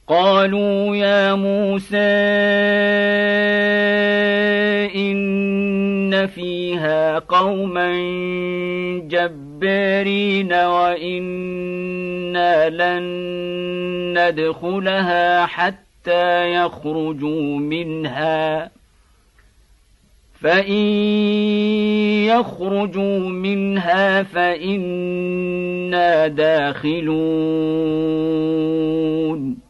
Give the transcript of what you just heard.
قالوا يا موسى إن فيها قوما جبارين وإنا لن ندخلها حتى يخرجوا منها فإن يخرجوا منها فإنا داخلون